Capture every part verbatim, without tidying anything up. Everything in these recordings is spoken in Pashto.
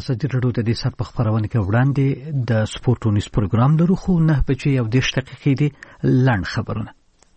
ازادي راډیو د دې سات په خبرونه کې وړاندې د سپورټونیس پروګرام لرو خو نه بچي یو دیش دقیقې دي لاند خبرونه.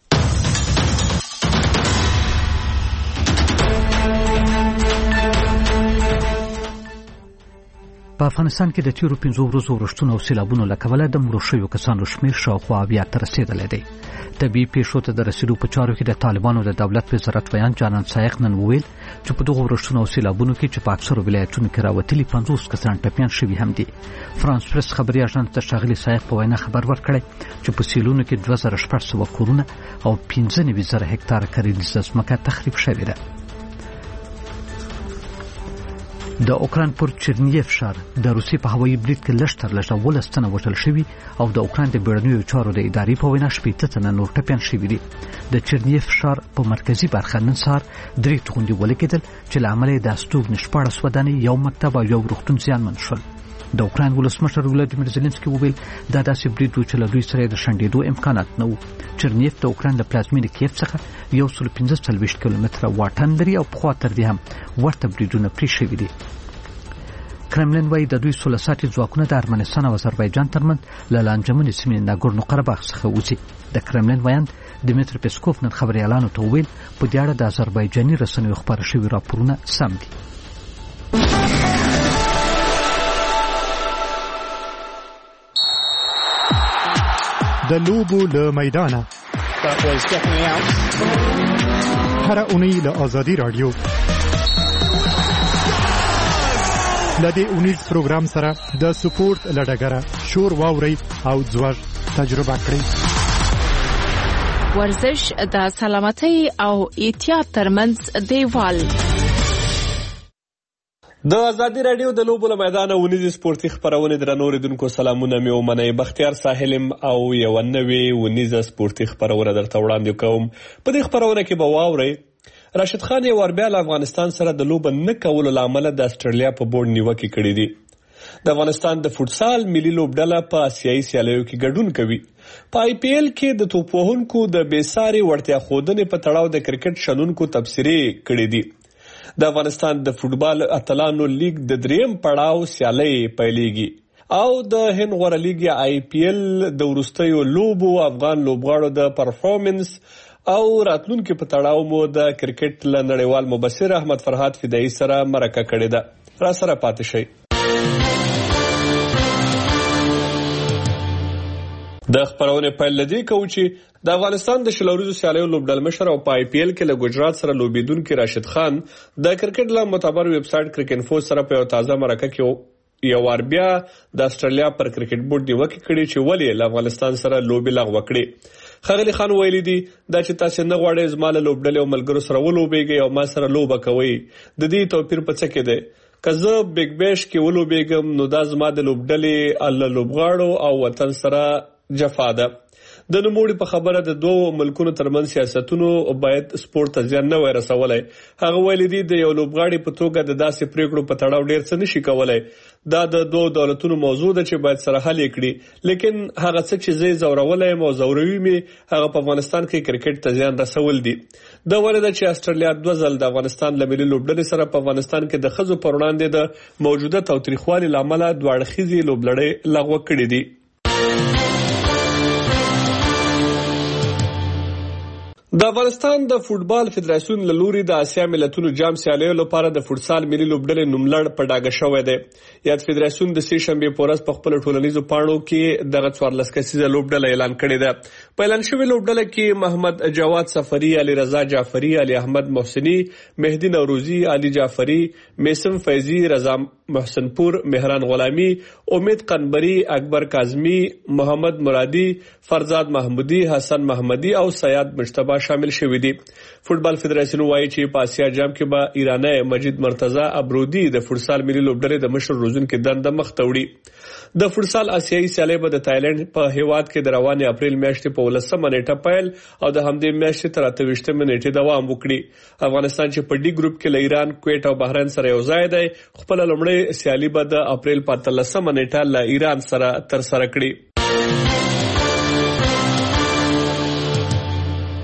په افغانستان کې د تیرو پنځو ورځو وروستیو سیلابونو له کبله د مړو شویو کسانو شمېر شاوخوا اویا ته رسېدلی دی. طبیعي پیښو ته د رسېدو په چارو کې د طالبانو د دولت وزارت ویان جانان سایق نن وویل چې په دغو وروستیو سیلابونو کې چې په اکثرو ولایتونو کې راوتلي پنځوس کسان ټپیان شوي هم دي. فرانس پرس خبري اژانس ته ښاغلي سایق په وینا خبر ورکړی چې په سیلونو کې دوه زره شپږ سوه کورونه او پنځه نوي زره هکتاره کرنیزه ځمکه تخریب شوې ده. د اوکراین پر چرنیف ښار د روسي په هوایي برید کې لږ تر لږه ولس تنه وژل شوي او د اوکراین د بیړنیو چارو د ادارې په وینا شپېته تنه نور ټپیان شوي دي. د چرنیف ښار په مرکزي برخه نن سهار درې توغندي ولګېدل چې له امله یې د استوګنې شپاړس ودانۍ یو مکتب او یو روغتون زیانمن شول. د اوکراین ولسمشر ولادیمیر زيلنسکي وویل دا داسې برید و چې له دوی سره د شنډېدو امکانات نه وو. چرنیف د اوکراین د پلازمینې کیف څخه یو سل پنځه څلوېښت کیلومتره واټن لري او پخوا تر دې هم ورته بریدونه پرې شوي دي. کرملین وايي د دوی سوله ساتي ځواکونه د ارمنستان او آذربایجان ترمنځ له لانجمنې سیمې ناګورنو قرهباغ څخه وځي. د کرملین ویان دمیتر پیسکوف نن خبریالانو ته وویل په دې اړه د آذربایجاني رسنیو خپاره شوي راپورونه سم دي. د لوبو له میدانه هر اونۍ له ازادي رادیو لدې اونیز پروګرام سره د سپورت لړګره شور واوري او ځوړ تجربه کړئ. ورزش د سلامتۍ او احتیاط ترمنځ دیوال. د ازادي رادیو د لوبو له میدانه ونیز سپورتي خبرونه درنو اوریدونکو سلامونه مې ومنئ. بختیار ساحلم او یو نوې ونیز سپورتي خبرونه درته وړاندې کوم. په دې خبرونه کې به واورئ راشد خان یې ور بیا له افغانستان سره د لوبه نه کولو له امله د استرالیا په بورډ نیوکې کړې دي. د افغانستان د فوټسال ملي لوبډله په آسیایي سیالیو کې ګډون کوي. په آی پی ایل کې د توپ وهونکو د بېساري وړتیا ښودنې په تړاو د کرکټ شنونکو تبصرې کړې دي. د افغانستان د فوټبال اتلانو لیګ د دریم پړاو سیالۍ پیلېږي او د هند غوره لیګ یا آی پی ایل د وروستیو لوبو افغان لوبغاړو د پرفارمنس او راتلونکي په تړاو مو د کرکټ له نړیوال مبصر احمد فرهاد فدایي سره مرکه کړې ده. را سره پاتې شئ. د خبرونه پیل لدی کوي چې د افغانستان د شلوریزو سیالیو لوبډل مشر او په آی پی ایل کې له ګجرات سره لوبیدونکو راشد خان د کرکټ له معتبر ویب سټ کرکټ سره په تازه مرکه کې یو ور بیا د استرالیا پر کرکټ بورډ نیوکه کړې چې ولې له افغانستان سره لوبي لغوه کړې. خغلی خان ویلي دي دا چې تاسو نه غواړئ زما له لوبډلې او ملګرو سره ولوبېږئ او ما سره لوبه کوئ. د دې توپیر په څه کې دی؟ که زه بیگ بیش کې ولوبېږم نو دا زما د لوبډلې الله لوبغاړو او وطن سره جفا ده. د نوموړي په خبره د دوه ملکونو ترمنځ سیاستونو باید سپورت ته زیان نه وای رسولی. هغه ویلي دي د یو لوبغاړي په توګه د داسې پریکړو په تړاو ډېر څه نشي کولی. دا د دوه دولتونو موضوع ده چې باید سره حل یې کړي. لیکن هغه څه چې زه زورولی یم او زوروي مې هغه په افغانستان کې کرکټ ته زیان رسول دي. دا وره ده چې استرالیا دوه ځل د افغانستان له ملي لوبډلې سره په افغانستان کې د ښځو پر وړاندې د موجوده تاوتریخوالي له امله دوه اړخیزې لوبلړۍ لغوه کړې دي. د افغانستان د فوټبال فدراسیون له لوري د اسیا ملتونو جام سیالیو لپاره د فوټسال ملي لوبډلې نوملړ په ډاګه شوی دی. یاد فدراسیون د سې شنبې په ورځ په خپل ټولنیزو پاڼو کې دغه څوارلس کسیزه لوبډله اعلان کړې ده. په اعلان شوې لوبډله کې محمد جواد سفری، علي رضا جعفری، علي احمد محسنی، مهدی نوروزی، علي جعفری، میسم فیضی، رضا محسن پور، مهران غلامی، امید قنبری، اکبر کاظمی، محمد مرادی، فرزاد محمودی، حسن محمدی او سیاد مجتبی شامل شوی دي. فوټبال فدراسیون وایي چې په اسیا جام کې به ایرانی مجید مرتضی ابرودی د فوټسال ملي لوبډلې د مشر روزونکو دنده مخ ته وړي. د فوټسال آسیایي سیالۍ به د تایلند په هیواد کې د روانې اپریل میاشتې په ولسمه نیټه پیل او د همدې میاشتې تر اته ویشتمې نیټې دوام وکړي. افغانستان چې په ډي ګروپ کې له ایران، کویت او بحرین سره یو ځای دی، خپل لومړی سیالي به د اپریل په اتلسمه نیټه له ایران سره ترسره کړي.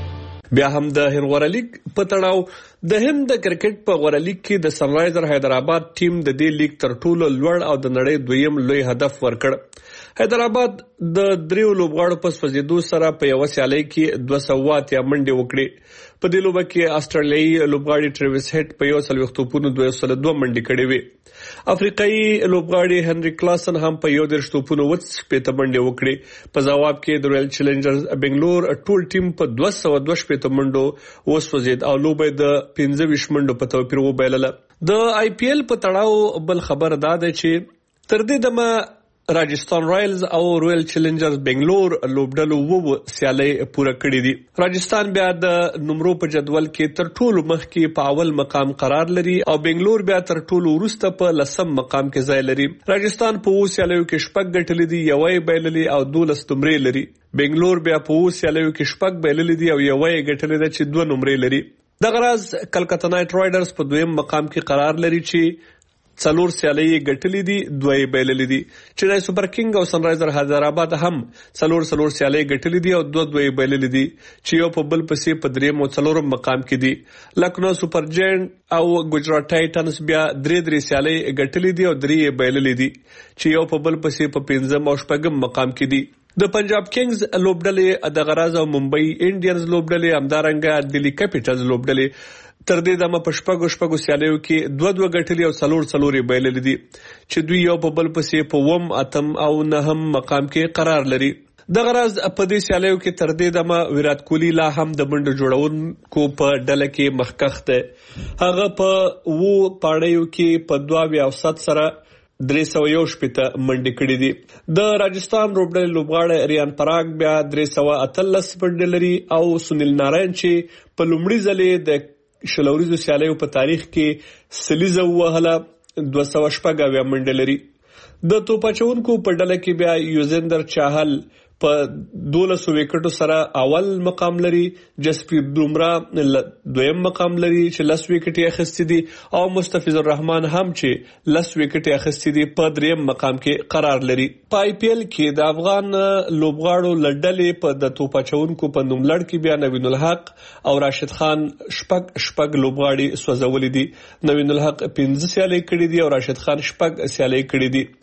بیا هم د هند غوره لیګ په تړاو د هند د کرکټ په غوره لیګ کې د سنرایزر حیدرآباد ټیم د دې لیګ تر ټولو لوړ او د نړۍ دویم لوی هدف ورکړ. حیدرآباد د دریو لوبغاړو په سوځېدو سره په یو سیالي کې دوه سوه اتیا منډې وکړې. په دې لوبه کې استرالیایي لوبغاړي ټریویس هیډ په یو سل وختوپونو دوه سل دوه منډې کړې وې. افریقایي لوبغاړي هنري کلاسن هم په یو دېرش توپونو وڅ شپېته منډې وکړې. په ځواب کې د رویل چیلنجرز بنگلور ټول ټیم په دوه سوه دوه شپېته منډو وسوځید او لوبه د پنځه ویشت منډو په توپیر وبایلله. د آی پی ایل په تړاو بل خبر دا ده چې تر دې دمه راجستان رایلز او رویل چیلنجرز بنگلور لوبډلو وو سیالي پوره کړې دي. راجستان بیا د نمرو په جدول کې تر ټولو مخکې په اول مقام قرار لري او بنگلور بیا تر ټولو وروسته په لسم مقام کې ځای لري. راجستان په وو سیالیو کې شپږ ګټلې دي، یوې بایللې او دولس نمرې لري. بنگلور بیا په وو سیالیو کې شپږ بایللې دي او یوې ګټلې ده چې دوه نمرې لري. د غراز کلکته نایټ رایډرز په دویم مقام کې قرار لري چې څلور سیالي ګټلې دي، دوه یې بایللې دي. چې د سپر کینګ او سنرایزر حیدرآباد هم څلور څلور سیالي ګټلې دي او دوه دوه یې بایللې دي چې یو په بل پسې په دریم او څلورم مقام کې دي. لکنو سپر جاینټ او گجرات ټایټنز بیا درې درې سیالي ګټلې دي او درې یې بایللې دي چې یو په بل پسې په پنځم او شپږم مقام کې دي. د پنجاب کینګز لوبډلې د غراز او ممبئی انډینز لوبډلې همدارنګه دلی کیپټلز لوبډلې تر دې دمه په شپږو شپږو سیالیو کې دوه دوه ګټلې او څلور څلور یې بایللې دي چې دوی یو په بل پسې په وم اتم او نهم مقام کې قرار لري. د غراز په دې سیالیو کې تر دې دمه ویرات کوهلی لا هم د منډو جوړونکو په ډله کې مخکښ دی. هغه په وو پاړیو کې په دوه ویا اوسط سره درې سوه یو شپېته منډې کړې دي. د راجستان لوبډلې لوبغاړی ریان پراګ بیا درې سوه اتلس منډې لري او سنیل نارین چې په لومړي ځلې د شلوریزو سیالیو په تاریخ کې سلیزه وهله دوه سوه شپږ اویا منډې لري. د توپاچونکو په ډله کې بیا یوزندر چاهل په دولسو وکټو سره اول مقام لري. جسپریت بومرا دویم مقام لري چې لس وکټې اخیستې دي او مستفیض الرحمن هم چې لس وکټې اخیستې دي په دریم مقام کې قرار لري. په آی پی ایل کې د افغان لوبغاړو لړډلې په د توپاچونکو په نوم لړ کې بیا نوین الحق او راشد خان شپږ شپږ لوبغاړي سوځولې دي. نوین الحق پنځه سیالۍ کړې دي او راشد خان شپږ سیالۍ کړې دي.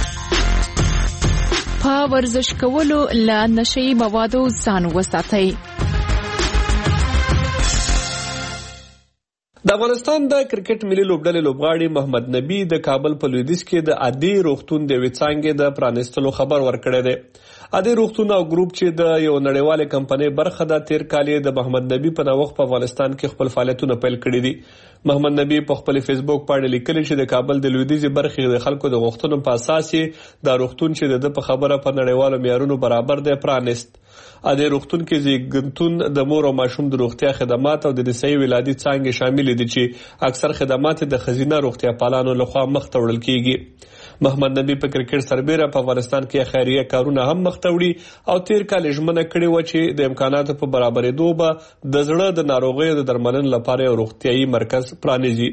په ورزش کولو له نشي موادو ځان وساتئ. د افغانستان د کرکټ ملي لوبډلې لوبغاړي محمد نبی د کابل په لویدیځ کې د عادي روغتون د وڅانګې د پرانستلو خبر ورکړی دی. عادي روغتون او ګروپ چې د یو نړیوالې کمپنۍ برخه ده تیر کال د محمد نبی په نوښت په افغانستان کې خپل فعالیتونه پیل کړي دي. محمد نبی په خپل فیسبوک باندې لیکلي چې د کابل د لویدیځ برخې د خلکو د غوښتنو په اساس د روغتون چې د په خبره په نړیوالو معیارونو برابر دی پرانست. عادي روغتون کې زیږنتون د مور او ماشوم د روغتیا خدمات او د نسایي ولادي څانګې شامل دي چې اکثر خدمات د خزینه روغتیا پالانو لخوا مخ ته وړل کیږي. محمد نبی په کرکټ سربېره په افغانستان کې خیریه کارونه هم مخ ته وړي او تیر کال ژمنه کړې و چې د امکاناتو په برابرېدو به د زړه د ناروغیو د درملنې لپاره یو روغتیايي مرکز پرانیزي.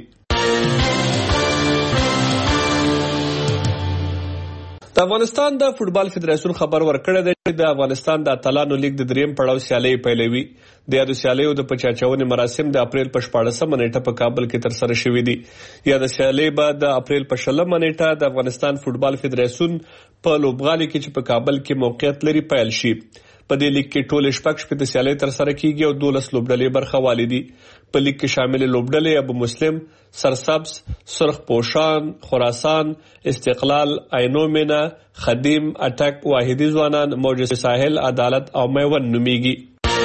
د افغانستان د فوټبال فدراسیون خبر ورکړی دی چې د افغانستان د اتلانو لیګ د دریم پړاو سیالۍ پیلوي. د یادو سیالیو د پچاچونې مراسم د اپریل په شپاړسمه نیټه په کابل کې ترسره شوي دي. یاد سیالۍ به د اپریل په شلمه نیټه د افغانستان فوټبال فدراسیون په لوبغالي کې چې په کابل کې موقعیت لري پیل شي. په دې لیګ کې ټول شپږ شپږ سیالۍ ترسره کیږي او دولس لوبډلې برخه والي دي. په لیګ کې شامل لوبډلې ابو مسلم، سرسبز، سرخ پوشان، خراسان، استقلال، عینو مینا، خدیم، اټک، واحدی ځوانان، موج ساحل، عدالت او میون نومیږي.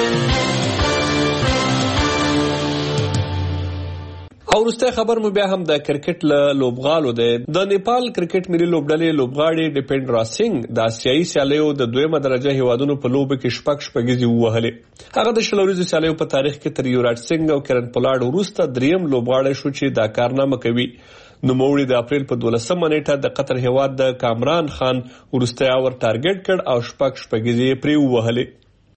او وروسته خبر مو بیا هم د کرکټ له لوبغالو دی. د نیپال کرکټ ملي لوبډلې لوبغاړي ډیپندرا سنگ د آسیایي سیالیو د دویمه درجه هیوادونو په لوبه کې شپږ شپږیزې ووهلې. هغه د شلوریزو سیالیو په تاریخ کې تر یوراج سنگ او کرن پولاډ وروسته دریم لوبغاړی شو چې دا کارنامه کوي. نوموړي د اپریل په دولسمه نیټه د قطر هیواد د کامران خان وروسته اور ټارګټ کړ او شپږ شپږیزې پرې ووهلې.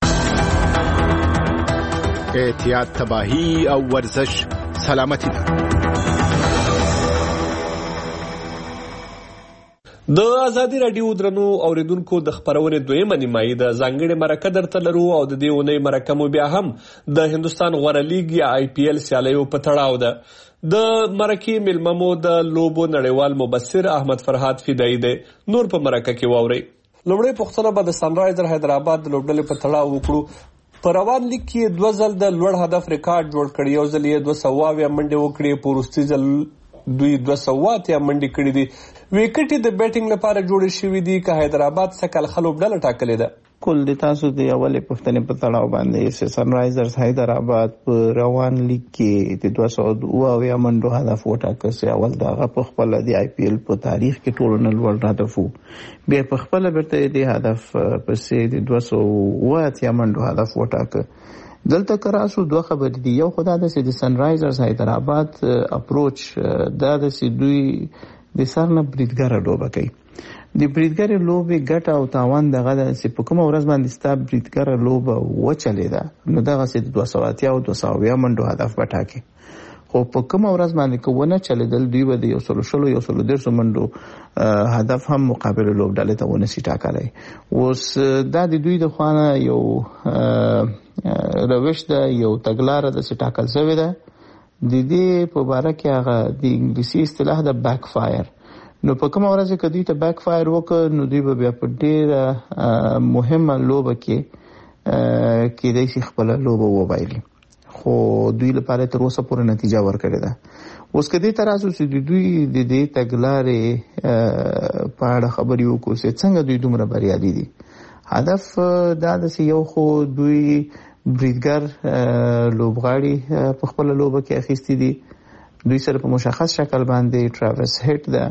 احتیاط، تباہی او ورزش سلامتی ده. د ازادي رادیو درنو اوریدونکو د خبرونې دویمه نیمایي د ځانګړي مرکه درته لرو او د دې اونۍ مرکه مو بیا هم د هندستان غوره لیګ یا آی پی ایل سیالیو په تړاو ده. د مرکې میلمه مو د لوبو نړیوال مبصر احمد فرهاد فدایي دی. نور په مرکه کې واورئ. لومړی پوښتنه به د سنرایزر حیدرآباد د لوبډلې په تړاو وکړو. په روان لیګ کې دوه ځل د لوړ هدف ریکارډ جوړ کړی، یو ځل یې دوه سوه اویا منډې وکړې، په وروستي ځل دوی دوه سوه اتیا منډې کړې دي. ویکټې د بیټینګ لپاره جوړې شوې دي که حیدرآباد سکل خلوب ډله ټاکلې ده؟ کل د تاسو د اولې پوښتنې په تړاو باندې سنرایزرز حیدرآباد په روان لیګ کې د دوه سوه اوه اویا منډو هدف وټاکه چې اول د هغه په خپله د آی پی ایل په تاریخ کې ټولو نه لوړ هدف و. بیا په خپله بیرته د هدف پسې د دوه سوه اوه اتیا منډو هدف وټاکه. دلته که راسو دوه خبرې دي. یو خو دا ده چې د سنرایزرز حیدرآباد اپروچ دا ده چې دوی د سر نه بریدګره لوبه کوي. د بریدګرې لوبې ګټه او تاوان دغه ده چې په کومه ورځ باندې ستا بریدګره لوبه وچلېده نو دغسې د دوه سوه اتیا او دوه سوه اویا منډو هدف به ټاکي. خو په کومه ورځ باندې که ونه چلېدل دوی به د یو سلو شلو یو سلو دېرشو منډو هدف هم مقابل لوبډلې ته ونه سي ټاکلی. اوس دا د دوی د خوا نه یو روش ده، یو تګلاره ده چې ټاکل شوې ده. د دې په باره کې هغه د انګلیسي اصطلاح ده بیک فایر. نو په کومه ورځ که دوی ته بیک فایر وکړ نو دوی به بیا په ډېره مهمه لوبه کې کیدای شي خپله لوبه وبایلي، خو دوی لپاره تر اوسه پورې نتیجه ورکړې ده. اوس که دې ته راسو چې د دوی د دې تګلارې په اړه خبرې وکړو چې څنګه دوی دومره بریالي دي. هدف دا ده چې یو خو دوی بریدګر لوبغاړي په خپله لوبه کې اخیستي دي. دوی سره په مشخص شکل باندې ټراویس هیډ ده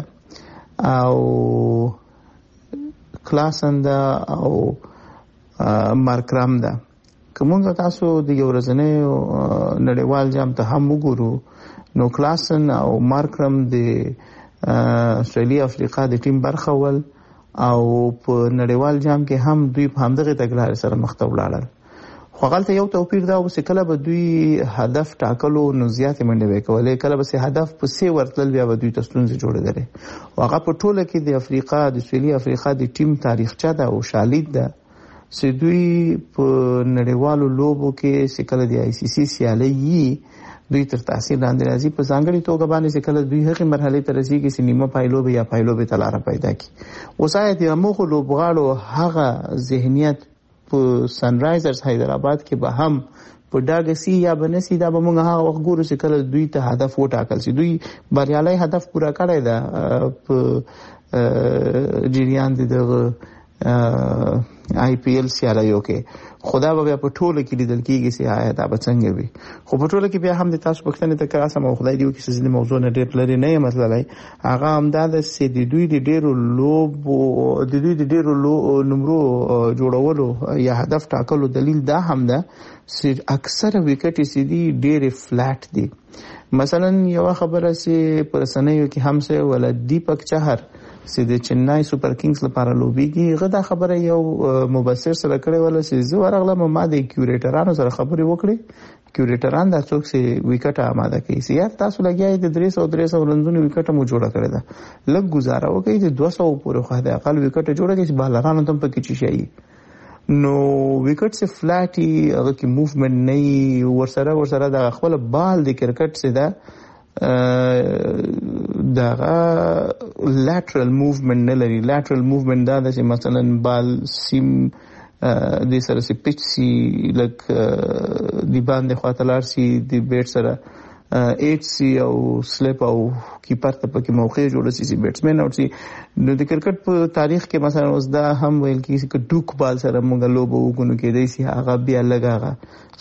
او کلاسن ده او مارکرام ده. که مونږ تاسو د یو ورځنی نړیوال جام ته هم وګورو نو کلاسن او مارکرام د استرالیا افریقا د ټیم برخه ول او په نړیوال جام کې هم دوی په همدغه تګلارې سره مخ ته ولاړل. خو هغلته یو توپیر دا و چې کله به دوی هدف ټاکلو نو زیاتې منډې به یې کولې، کله به چې هدف پسې ورتلل بیا به دوی ته ستونزې جوړېدلې. او هغه په ټوله کې د افریقا د سویلي افریقا د ټیم تاریخچه ده او شالید ده چې دوی په نړیوالو لوبو کې چې کله د آی سی سی سیالۍ یي دوی تر تاثیر لاندې راځي. په ځانګړې توګه باندې چې کله دوی هغې مرحلې ته رسېږي چې نیمه پایلوبې یا پایلوبې ته لاره پیدا کړي. اوس آیا د همغو لوبغاړو هغه ذهنیت په سنرایزرز حیدرآباد کې به هم په ډاګه سي یا به نه سي، دا به موږ هغه وخت ګورو چې کله دوی ته هدف وټاکل سي. دوی بریالی هدف پوره کړی ده په جریان د دغه آی پی ایل سیالیو کې، خو دا به بیا په ټوله کې لیدل کېږي چې آیا دا به څنګه وي. خو په ټوله کې بیا هم د تاسو پوښتنې ته که راسم او خدای دې وکړي چې زه د موضوع نه ډېر لرې نه یم تللی، هغه همدا ده چې د دوی د ډېرو لوبو د دوی د ډېرو نمرو جوړولو یا هدف ټاکلو دلیل دا هم ده چې اکثره ویکټې چې دي ډېرې فلیټ دي. مثلا یوه خبره چې په رسنیو کې هم څه ولا دیپک چهر چې د چنای سوپر کینګز لپاره لوبېږي، هغه دا خبره یو مبصر سره کړې وله چې زه ورغلم ما د کیوریټرانو سره خبرې وکړې. کیوریټران دا څوک چې ویکټ آماده کوي چې یار تاسو لګیا د درې سوه درې سوه رنزونو ویکټه مو جوړه کړې ده، لږ ګزاره وکړئ چې دوه سوه پورې خو حد اقل ویکټه جوړه کړئ چې بالرانو ته هم پکې چې شي. نو ویکټ چې فلیټ وي، هغه کې موومنټ نه وي، ورسره ورسره د خپل بال د کرکټ چې ده دغه لاترل موومنټ نه لري. لاترل موومنټ دا ده چې مثلا بال سیم د سره سي پچ سي لک دی باندې خواته لاړ سي د بیټ سره ایټ سی او سلیپ او کیپر ته پکې موقع جوړ سي سي بیټسمن او سي. نو د کرکټ په تاریخ کې مثلا اوس دا هم ویل کیږي چې ډوک بال سره موږ لوبه وکړو کېدای شي هغه بیا لږ هغه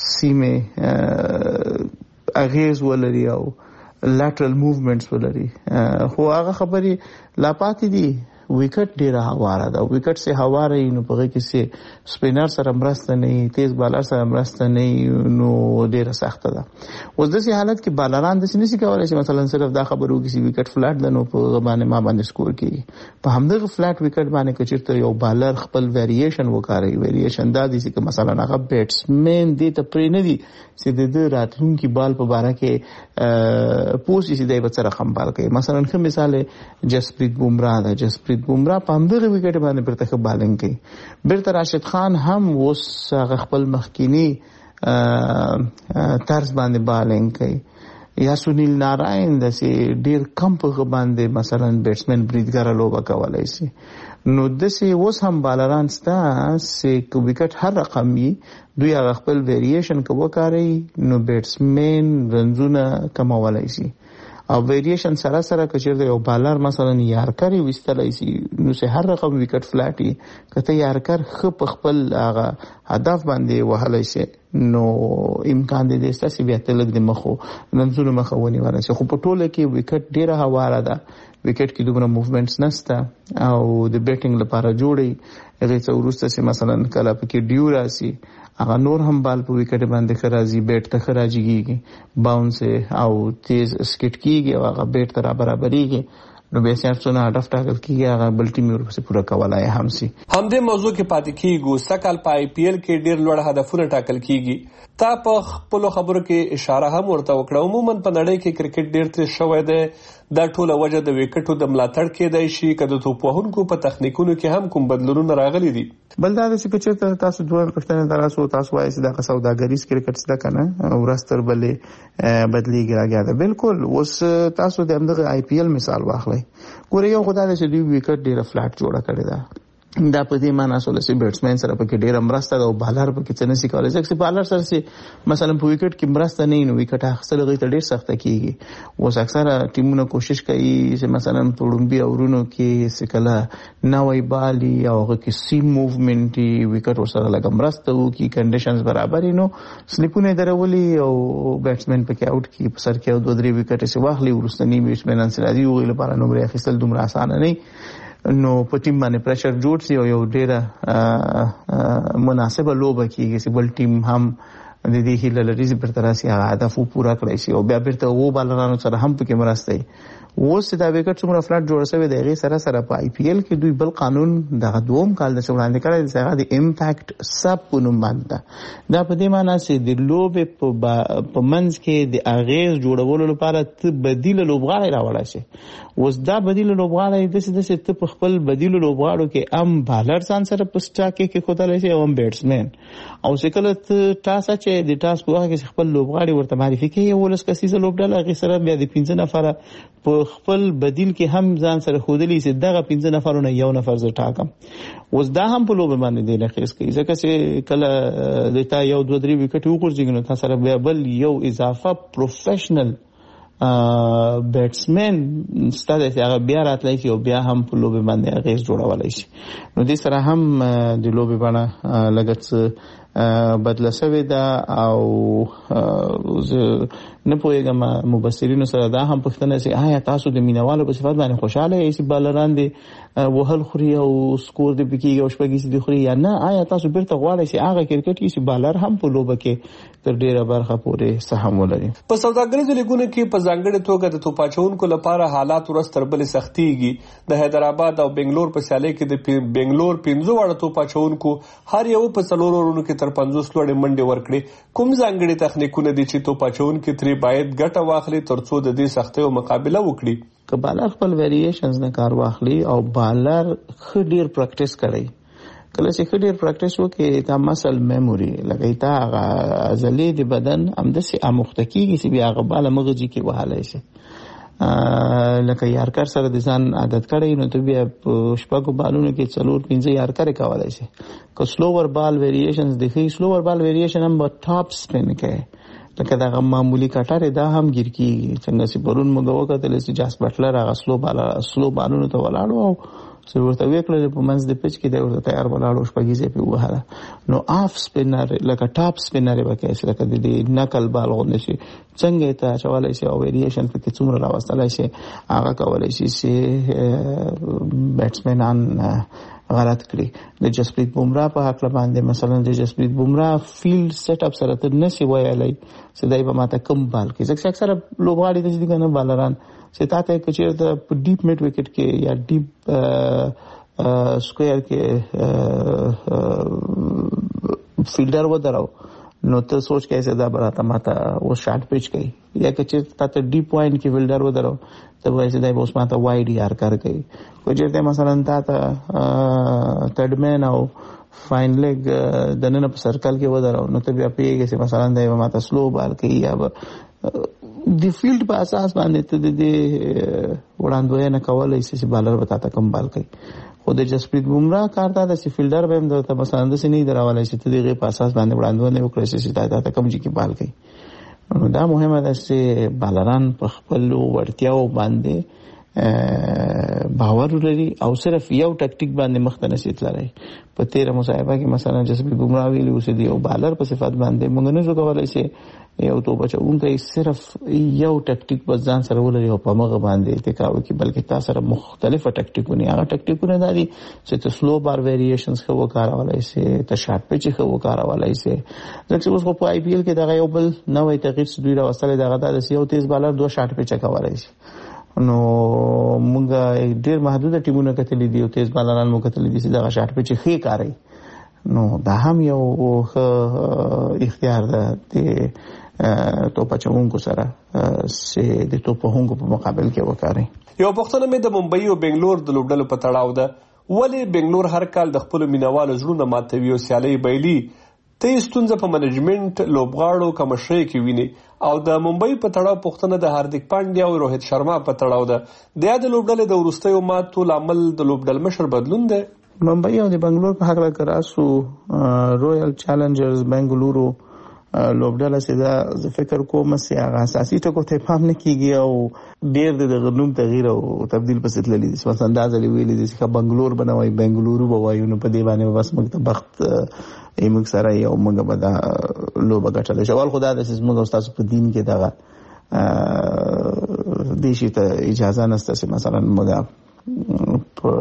سیمې اغیز ولري او lateral movements ولري. خو هغه خبرې لا پاتې دي ویکټ ډیره هواره ده. ویکټ سه هواره نو په کې سه سپینر سره مرسته نه، تیز بالر سره مرسته نه، نو ډیره سخته ده. اوس د سي حالت کې بالران د سې نشي کولای چې مثلا صرف دا خبرو کې چې ویکټ فلټ ده نو په باندې ما باندې سکور کیږي. په همدغه فلټ ویکټ باندې کې چیرته یو بالر خپل ویریشن وکړي. ویریشن دا دي چې مثلا هغه بیټسمن دې ته پرې نه دي چې د راتلونکي بال په باره کې پوسټ چې دای په سره خم بال کوي. مثلا کوم مثال جسپریت بومرا ده. جسپریت جسپریت بومرا په همدغه وکټ باندې پرته ښه بالنګ کوي. بیرته راشد خان هم اوس خپل مخکینی طرز باندې بالنګ کوي. یا سنیل ناراین د سي ډیر کم په باندې مثلا بیټسمن بریدګر لوبه کولای شي. نو د سي اوس هم بالران ستا سي کو وکټ هر رقمي دوی هغه خپل ویریشن کو وکاري نو بیټسمن رنزونه کمولای شي او ویریشن سره سره کچیر یو بالر مثلا یارکر وستلای شي نو سه هر رقم وکټ فلاټي کته یارکر خپ خپل هغه هدف باندې وهلای شي نو امکان دې دسته سی بیا تلګ د مخو ننځونو مخونی ورسې خو په ټوله کې وکټ ډیره هواره ده. وکټ کې دومره موومېنټس نشته او د بیټینګ لپاره جوړي هغه څو ورسته سي مثلا کله پکې ډیو راسي هغه نور هم بال په وکټ باندې خراجي بیټ ته خراجيږي باونس او تیز سکټ کیږي او هغه بیټ ته برابرېږي نو به سرڅونه هدف ټاکل کیږي هغه بل ټیم ورپسې پوره کولای هم سي. همدې موضوع کې پاتې کیږو سکهال په آی پی ایل کې ډیر لوړ هدفونه ټاکل کیږي. تا په خپل خبرو کې اشاره هم ورته وکړه. عموما په نړۍ کې کرکټ ډیر تر شوی دی دا ټوله وجه د وکټو د ملاتړ کېدای شي کله توپ وهونکو په تخنیکونو کې هم کوم بدلونونه راغلي دي. بل دا چې چې تاسو دوه پښتنه دراسو تاسو وایي چې دا سوداګریز کرکټ څه کنه ورستر بلې بدلیږي راګه ده بالکل. اوس تاسو د همدغه آی پی ایل مثال واخلئ ګوره یو خدای چې دوی وکټ ډیره فلټ جوړه کړی ده دا په دې معنی سره چې بیټسمن سره پکې ډیره مرسته او بالر پکې څه نسی کولای چې بالر سره چې مثلا په وکټ کې مرسته نه نو وکټ اخیستل غي ته ډیر سخت کیږي. اوس اکثره ټیمونه کوشش کوي چې مثلا په ډومبي اورونو کې سکله نوې بالي او هغه کې سیم موومېنټي وکټ ورسره لګم مرسته وکي کنډیشنز برابر نو سلیپونه درولي او بیټسمن پکې آوټ کی په سر کې او دوه درې وکټ سي واخلي ورستنی بیټسمن انسرادي ویل لپاره نو بری اخیستل دومره اسانه نه نو په ټیم باندې پریشر جوړ شي او یو ډیره مناسبه لوبه کیږي چې بل ټیم هم د دې هیله لري چې پر تراسي هدف پورا کړی شي او بیا بیرته وو بالرانو سره هم پکې مرسته وي. اوس دا وکټ څومره فلټ جوړ شوی دی غي سره سره په آی پی ایل کې دوی بل قانون د دوم کال د وړاندې کړی دی چې د امپیکټ سب په نوم باندې دا په دې معنی چې د لوبې په منځ کې د اغیز جوړولو لپاره ته بدیل لوبغاړي راوړای شي. اوس دا بدیل لوبغاړي د څه د څه ته په خپل بدیل لوبغاړو کې ام بالر ځان سره پسټا کې کې خدای شي او ام بیټسمن او شکل ته تاسو چې د تاسو په وخت کې خپل لوبغاړي ورته معرفي کوي ولس کسي لوبډاله غي سره بیا د پنځه نفر په خپل بدیل کې هم ځان سره خودلی چې دغه پنځه نفرونه یو نفر زه ټاکم. اوس دا هم په لوبه باندې دی نه خېس کوي ځکه چې کله د تا یو دوه درې وکټ وګورځي نو تاسو سره بل یو اضافه پروفیشنل بیټسمن ستاسو هغه بیا راتلای شي او بیا هم په لوبه باندې غیز جوړولای شي. نو دې سره هم د لوبه باندې لګت بدله شوې ده او نه پوهیږم مبصرینو سره دا هم پوښتنه چې آیا تاسو د مینوالو په صفات باندې خوشاله یې چې بالران دي وهل خوري او سکور دې پکې او شپږی دي خوري یا نه آیا تاسو بیرته غواړئ چې هغه کرکټ کې چې بالر هم په لوبه کې تر ډیره برخه پورې سهم ولري. په سوداګریزو لیګونو کې په ځانګړي توګه د توپاچونکو لپاره حالات ورستر بل سختيږي. د حیدرآباد او بنگلور په سیالي کې د بنگلور پنځه وړ توپاچونکو هر یو په څلورو ورونو کې تر پنځوس لوړې منډې ورکړي. کوم ځانګړي تخنیکونه دي چې توپاچونکو تری باید ګټه واخلي ترڅو د دې سختیو مقابله وکړي؟ که بالر خپل ویریشنز نه کار واخلي او بالر ښه ډیر پریکټیس کړي کله چې ښه ډیر پریکټیس وکړي تا مسل میموري لګي تا عضلې د بدن همداسې اموخته کیږي چې بیا هغه بالا مغزي کې وهلی شي. لکه یارکر سره د ځان عادت کړی نو ته بیا په شپږو بالونو کې څلور پنځه یارکر کولای شي. که سلوور بال ویریشنز د ښه سلوور بال ویریشن هم به ټاپ سپین کوي لکه دا معمولی کټاره دا هم ګیر کیږي څنګه چې پرون موږ وکړل چې جاس بټلر هغه سلو بال سلو بالونو ته ولاړو او څو ورته وکړل په منځ د پچ کې دا ورته تیار ولاړو شپږیزه په وهاله نو اف سپینر لکه ټاپ سپینر وکړي چې لکه د دې نقل بال غونډه شي څنګه ته چوالای شي او ویریشن په کې څومره راوستلای شي هغه کولای شي چې بیټسمنان غلط کړی. د جسپریت بومرا په حق باندې مثلا د جسپریت بومرا فیلډ سیټ اپ سره ته نشي وایلای چې دای په ماته کم بال کې ځکه اکثر لوبغاړي د دې کنه بالران چې تاسو کې چې د ډیپ میډ وکټ کې یا ډیپ سکوير کې فیلډر ودرو نو ته سوچ کیسه دا براته ماته او شارټ پیچ کوي یا که چې تاسو ډی پوینټ کې فیلډر ودرو ته وایي چې دا اوس ماته وای ډی آر کار کوي خو چې مثلا تاسو تھرډ مین او فاین لیگ د نن په سرکل کې ودرو نو ته بیا پیږي چې مثلا دا ماته سلو بال کوي یا د فیلډ په اساس باندې ته د وړاندوینه کولای شي چې بالر وتا ته کم بال کوي خو د جسپریت بومرا کار دا چې فیلډر به هم د مثلا د سنې دراولای شي ته دغه په اساس باندې وړاندوینه وکړي چې دا ته کم ځکه بال کوي دا مهمه ده چې بالران په خپل ورتیاو باندې باور لري او صرف یو ټاکټیک باندې مخ ته نشي تللی په تیره مصاحبه کې مثلا جسپریت بومرا ویلي اوس دی او بالر په صفات باندې موږ نه جو کولای شي یو تو بچونکي صرف یو ټاکټیک په ځان سره ولري او په مغه باندې اتکاو کې بلکې تاسو سره مختلفه ټاکټیکونه هغه ټاکټیکونه دي چې ته سلو بار ویریشنز خو وکړولای شي ته شارټ پیچ خو وکړولای شي ځکه اوس په آی پی ایل کې دغه یو بل نوې تغییر چې دوی راوستل دغه د یو تیز بالر دوه شارټ پیچ کولای شي نو موږ ډېر محدود ټیمونه کتلې دي او تیز بالران مو کتلې دي چې دغه شارټ پیچ خې کاری نو دا هم یو اختیار ده د توپ چونګو سره چې د توپ هونګو په مقابل کې وکړي یو پښتنه مې د ممبئی او بنگلور د لوبډلو په تړاو ده ولی بنگلور هر کال د خپل مینوالو زړونه ماتوي او سیالي بایلي ته ستونزه په منیجمنت لوبغاړو کمشري کې ویني او د ممبئی په تړاو پښتنه د هاردیک پانډیا او روهیت شرما په تړاو ده د یاد لوبډلې د ورستیو ماتو لامل د لوبډل مشر بدلون ده ممبئی او د بنگلور په حق راکراسو رویال چیلنجرز بنگلورو لوبډله سیدا زه فکر کوم چې هغه اساسي ټکو ته پام نه کیږي او ډېر د غنوم تغییر او تبديل پسې تللی دي مثلا انداز لري ویلي دي چې بنگلور بنوي بنگلورو بوایو نو په دی باندې بس موږ ته بخت ایمک سره یو موږ به دا لوبه ګټل شو ول خدای د سیس موږ استاد په دین کې دا دیشي ته اجازه نشته چې مثلا موږ په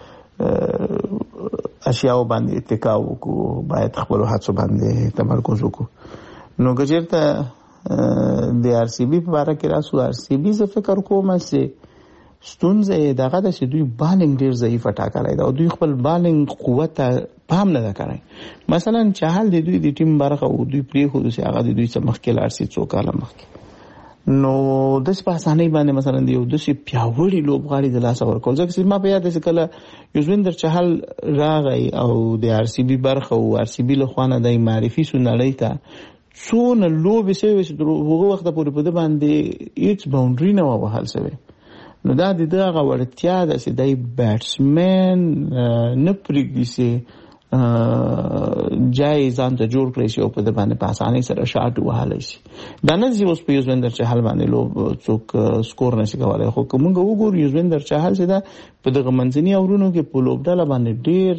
اشیاء باندې اتکا وکړو باید خپل هڅو باندې تمرکز وکړو نو ګجرته د آر سی بي په اړه کې راسو آر سی بي زه فکر کوم چې ستونزه دغه د چې دوی بالینګ ډیر ضعیف ټاکلای دا او دوی خپل بالینګ قوت پام نه کوي مثلا چهل د دوی د ټیم برخه او دوی پری خو چې هغه د دوی څخه مخکې آر سی څو کاله مخکې نو د سپاسانه باندې مثلا دی یو د سی پیاوړي لوبغاړي د لاس ورکول ځکه چې ما په یاد چې کله یوزویندر چهل راغی او د آر سی بي برخه او آر سی بي له خوانه د معرفي سنلای ته څونه لوبې سوي چې هغه وخت پورې په د باندې هیڅ باونډري نه وهل سوي نو دا د دغه ورتیا د چې دای بیټسمن نه پریږدي چې جای ځان ته جوړ کړی شي او په د باندې په اسانۍ سره شاټ وهلی شي دا نه چې اوس په یوزویندر چهل باندې لوب څوک سکور نشي کولی خو که موږ وګورو یوزویندر چهل چې دا په دغه منځني اورونو کې په لوبډله باندې ډېر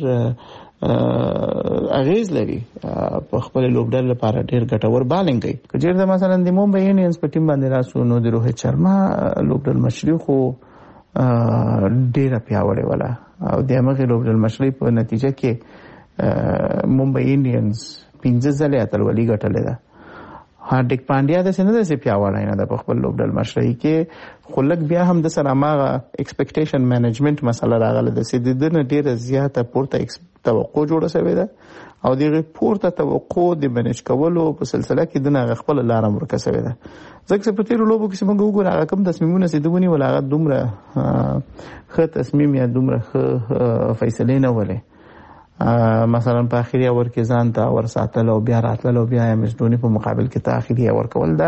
اغیز لري په خپل لوبډله لپاره ډېر ګټور بالینګ کوي که چېرته مثلا د ممبئی انډینز په ټیم باندې راسو نو د روهیت شرما لوبډل مشري خو ډېره پیاوړې وله او د همغې لوبډل مشري په نتیجه کې ممبئی انډینز پنځه ځلې اتلولي ګټلې ده هاردیک پانډیا د سینه د سي پیاوړی نه د خپل لوبډل مشرۍ کې خلک بیا هم د سره ماغه ایکسپیکټیشن مینجمنت مسله راغله د سي د نه ډیره زیاته پورته توقع جوړه شوې ده او دغه پورته توقع د منیج کولو په سلسله کې د نه خپل لار مرکه شوې ده ځکه په تیر لوبو کې څنګه وګورئ هغه کوم تصمیمونه سي دونی ولا هغه دومره ښه تصمیم یا دومره ښه فیصله نه ولې مثلا په اخیری اور کې ځان ته ور ساتل او بیا راتل او بیا مزدونی په مقابل کې ته اخیری اور کول دا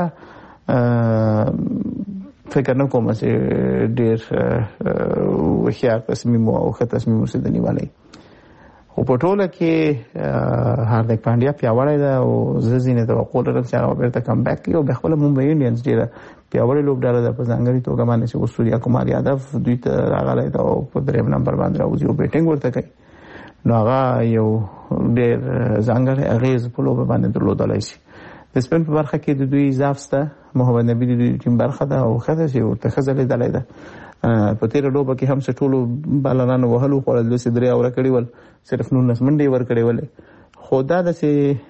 فکر نه کوم چې ډیر وخیار تصمیم او ښه تصمیم وسدنی والي خو په ټوله کې هاردیک پانډیا پیاوړی ده او زه زینې توقع لرم چې هغه بیرته کم بیک کوي او بیا خپل ممبئی انډینز ډېره پیاوړې لوبډله ده په ځانګړې توګه باندې چې سوریا کمار یادو دوی ته راغلی ده او په درېیم نمبر باندې راوځي او بیټینګ ورته کوي نو هغه یو ډېر ځانګړی اغیز په لوبه باندې درلودلی شي د سپین په برخه کې د دوی اضاف شته محمد نبي د دوی ټیم برخه ده او ښه ده چې ورته ښه ځلېدلی ده په تېره لوبه کې هم چې ټولو بالرانو وهلو خوړل داسې درې اوره کړي ول صرف نولس منډې ورکړې ولې خو دا داسې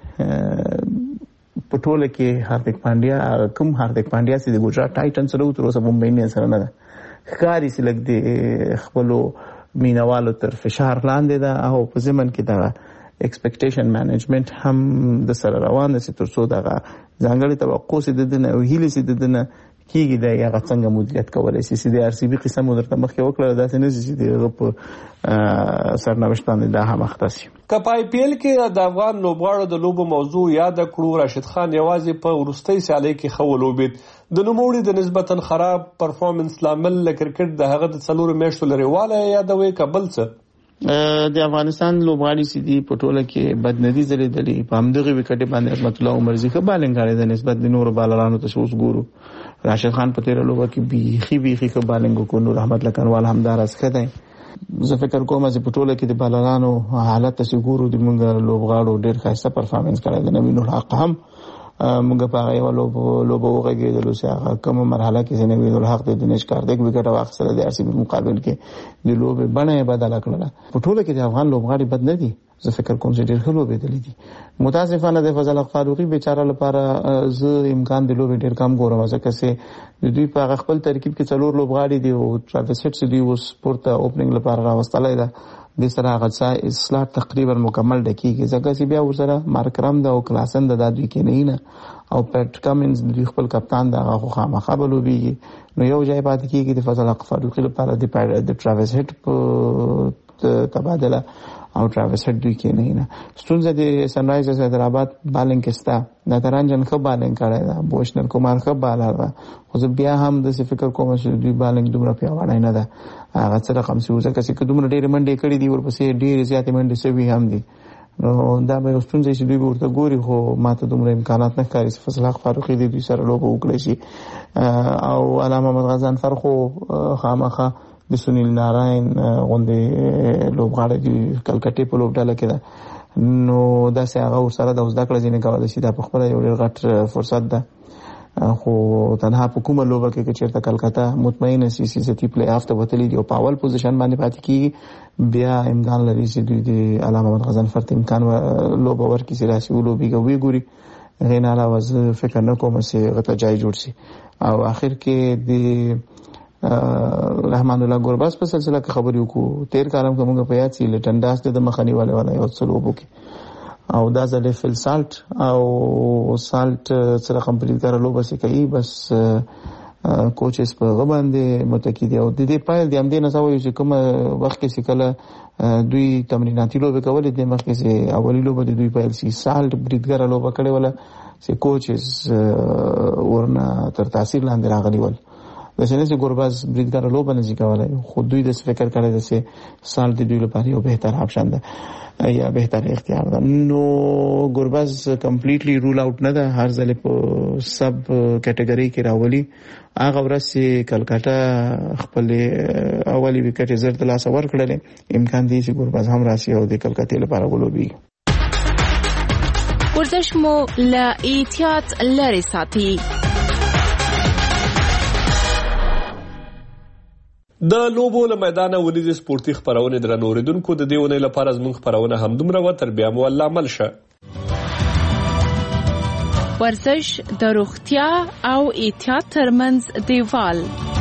په ټوله کې هاردیک پانډیا کوم هاردیک پانډیا چې د ګجرات ټایټن سره و تر اوسه ممبئی انډینز سره نه ده ښکاري چې لږ د خپلو مینوالو تر فشار لاندې ده او په ضمن کې دغه ایکسپیکټیشن مینجمنت هم د سره روان دي تر څو دغه ځانګړي توقع سي د دنه او هیله سي د دنه کیږي د هغه څنګه مدیریت کولای شي چې د آر سی بي قسم درته مخکې وکړه داسې نه شي چې په سرنوشت باندې دا هم اختصي. که په آی پی ایل کې د افغان لوبغاړو د لوبو موضوع یاد کړو، راشد خان یوازې په وروستۍ سیالۍ کې ښه ولوبېد. د نوموړي د نسبتا خراب پرفارمنس لامل له کرکټ د هغه د څلورو میاشتو لرېوالی یادوي که بل څه؟ د افغانستان لوبغاړي چې دي په ټوله کې بد نه دي ځلېدلي. په همدغې وکټې باندې عظمت الله عمرزي ښه بالنګ کړی د نسبت د نورو بالرانو ته چې اوس ګورو. راشد خان په تېره لوبه کې بیخي بیخي ښه بالنګ وکړو. نور احمد لکنوال همداراز ښه دی. زه فکر کوم چې په ټوله کې د بالرانو حالت ته چې ګورو د موږ لوبغاړو ډېر ښایسته پرفارمنس کړی دی. نوین الحق هم موږ په هغه یوه لوبه وغږېدلو چې هغه کومه مرحله کې چې نوین الحق د دنیش کاردک وکټه واخیستله د آر سی بي مقابل کې د لوبې بڼه یې بدله کړله. په ټوله کې د افغان لوبغاړي بد نه دي. زه فکر کوم چې ډېر ښه لوبېدلي دي. متاسفانه د فضل حق فاروقي بیچاره لپاره زه امکان د لوبې ډېر کم ګورم، ځکه چې د دوی په هغه خپل ترکیب کې څلور لوبغاړي دي او ټراویس هیډ چې دوی اوس پورته اوپننګ لپاره راوستلی ده د سره هغه اصلاح تقریبا مکمل ډکېږي، ځکه چې بیا ورسره مارکرم ده او کلاسن ده دا دوی کې نه نه او پیټ کامنز دوی خپل کپتان ده هغه خو خامخا به لوبېږي. نو یو ځای پاتې کېږي د فضل حق فاروقي لپاره د ټراویس هیډ په تبادله او ټراویس هیډ دوی کې نه نه. ستونزه د سن رایزرز حیدرآباد بالنګ کې شته. ناترانجن ښه بالنګ کړی ده، بوشنر کومار ښه بالر ده، خو زه بیا هم داسې فکر کوم چې دوی بالنګ دومره پیاوړی نه ده. هغه څه رقم چې ځکه چې که دومره ډېرې منډې کړي دي ورپسې ډېرې زیاتې منډې شوي هم دي، نو دا به یو ستونزه چې دوی به ورته ګوري. خو ما ته دومره امکانات نه ښکاري چې فضل حق فاروقي د دوی سره لوبه وکړی شي. او علامه محمد غضنفر خو خامخا د سنیل ناراین غوندې لوبغاړی دی کلکټې په لوبډله کې ده، نو داسې هغه ورسره د زده کړه ځینې کولی شي. دا پخپله یو ډېر غټ فرصت ده. خو تنها په کومه لوبه کې که چېرته کلکته مطمئنه سي چې ذاتي پلی آف ته وتلي دي او په اول پوزیشن باندې پاتې کېږي، بیا امکان لري چې دوی د علامه محمد غضنفر ته امکان لوبه ورکړي چې راسي ولوبېږي ویې ګوري. هغې نه علاوه زه فکر نه کوم چې هغه ته جای جوړ شي. او آخر کې د رحمان الله ګورباز په سلسله کې خبرې وکړو. تیر کال هم که موږ په یاد سي لټن ډاس د مخنی والا والا یو څه لوبو کې او دا ځلې فل سالټ او سالټ سره کمپلیټ کړه لوبه سي کوي. بس کوچز په هغه باندې متکی دی او د دې پایل دی هم دې نه سوي چې کوم وخت کې کله دوی تمریناتي لوبه کولې د مخکې سي اولی لوبه د دوی پایل سي سالټ بریډګر لوبه کړې ولا چې کوچز ورنه تر تاثیر لاندې راغلي ول. د سینې ګورباز بریډګر لوبه نه ځي کولای، خو دوی د فکر کړی د سي سال د دوی لپاره یو بهتر اپشن ده یا بهتر اختیار ده. نو ګورباز کمپلیټلی رول آوټ نه ده، هر ځل په سب کټګوري کې راولي. هغه ورځ چې کلکټه خپل اولی وکټ زر د لاس ور کړل، امکان دی چې ګورباز هم راشي او د کلکټې لپاره ولوبي. ورزش مو له احتیاط لري ساتي. د لوبو له میدانه ولید سپورتي خبرونه درنو اوریدونکو د دې ونې لپاره زموږ خبرونه همدومره و. تر بیا مو الله عمل شه. ورزش د روغتیا او احتیاط ترمنځ دیوال